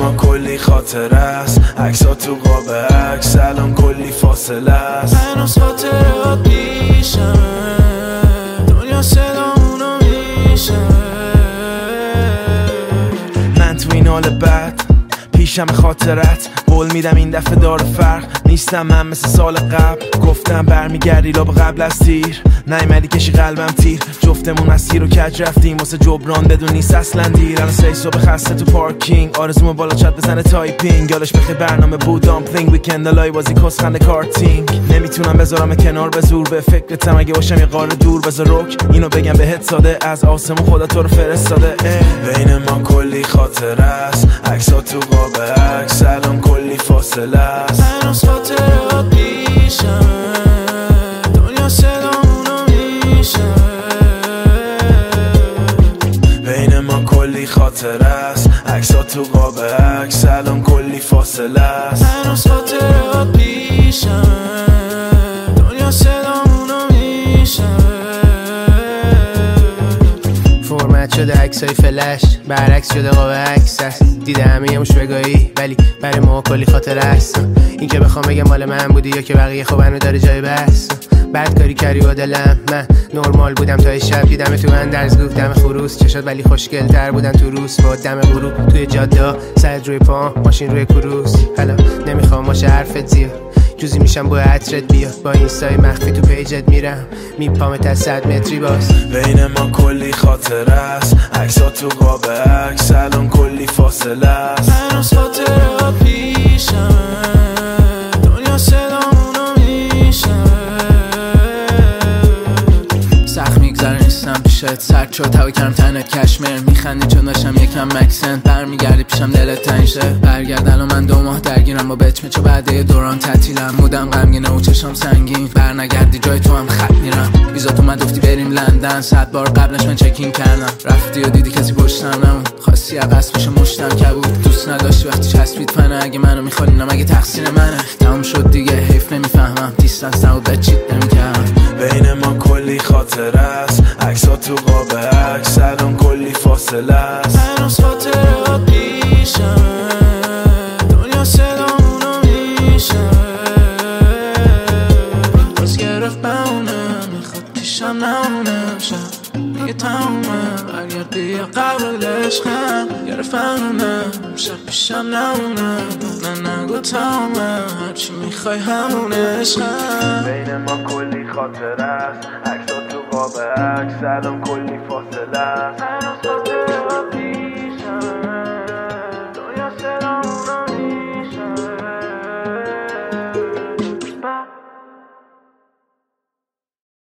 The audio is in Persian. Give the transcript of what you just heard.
ما کلی خاطر است، عکس‌ها تو قاب عکس الان کلی فاصله است. هنوز خاطرات پیشمه، دنیا صدامونو میشنوه. من تو این حال بد پیشم خاطرت، قول میدم این دفعه داره فرق نیستم من مثل سال قبل. گفتم برمیگردی را به قبل از تیر، نیومدی کشی قلبم تیر. جفتمون از تیر و کج رفتیم واسه جبران بدون نیست اصلا دیر. الان 3 صبح خسته تو پارکینگ، آرزومو بالا چت بزنه تایپینگ. یادش بخیر برنامه بود دامپلینگ، ویکند لای بازی کسخنده کارتینگ. نمیتونم بذارم کنار به زور، به فکرتم اگه باشم یه قاره دور. بذار رک اینو بگم بهت ساده، از آسمون خدا تو رو فرستاده. بین ما کلی خاطر است، عکس‌ها تو قاب عکس الان کلی فاصله است. هنوز خاطرات پیشمه، دنیا صدامونو میشنوه. بین ما کلی خاطر است، عکس‌ها تو قاب عکس الان کلی فاصله است. هنوز خاطرات پیشمه، دنیا صدامونو میشنوه. فرمت شده عکسای فلش، برعکس شده قاب عکس است. دیده همه یه مش بگاهی ولی برای ما کلی خاطر است. این که بخوام بگم مال من بودی یا که بقیه خب هنو داره جای بس. بعد کاری کردی با دلم، من نرمال بودم تا شب. دیدم تو اندرزگوه دم خروس، چشات ولی خوشگل تر بودن تو روز. با دم غروب توی جاده، سرت روی پا، ماشین روی کروس. حالا نمیخوام باشه حرفت زیاد، جوزی میشم با عطرت بیا. با اینستای مخفی تو پیجت میرم، میپامت از 100 متری باز. بین ما کلی خاطر است، عکس‌ها تو قاب عکس الان کلی فاصله است. هنوز خاطرات پیشمه، دنیا صدامونو میشنوه. سخت میگذره نیستم پیشت، سرد شد هوا کردم تنت کشمیر. میخندی چون داشتم یکم مکسنت، برمیگردی پیشم دلت تنگ شه. برگرد الان من 2 ماه درگیرم با بچمه، چه بعد یه دوران تعطیلم. مودم غمگینه و چشام سنگین، برنگردی جای تو هم خط میرم. ویزات اومد گفتی بریم لندن، 100 بار قبلش من چکین کردم. رفتی و دیدی کسی پشتم نمون، خواستی عقص بشه مشتم کبود. دوست نداشتی وقتی چسبید فنه، اگه منو میخوالینم اگه تقصیر منه. تموم شد دیگه حیف نمیفهمم، دیستنس نبود بچیت نمیکردم. بین ما کلی خاطر است، عکس‌ها تو قاب عکس الان کلی فاصله است. هنوز خاطرات پیشمه، دنیا صدامونو میشنوه. باز گرفت بمونه، میخواد پیشم نمونه. شب میگه تمومه، برگردی یه قبل عشقم. گرفت بمونه، شب پیشم نمونه. نه نگو تمومه، هرچی میخوای همونه عشقم. بین ما کلی خاطر است، عکس‌ها تو قاب عکس الان کلی فاصله است.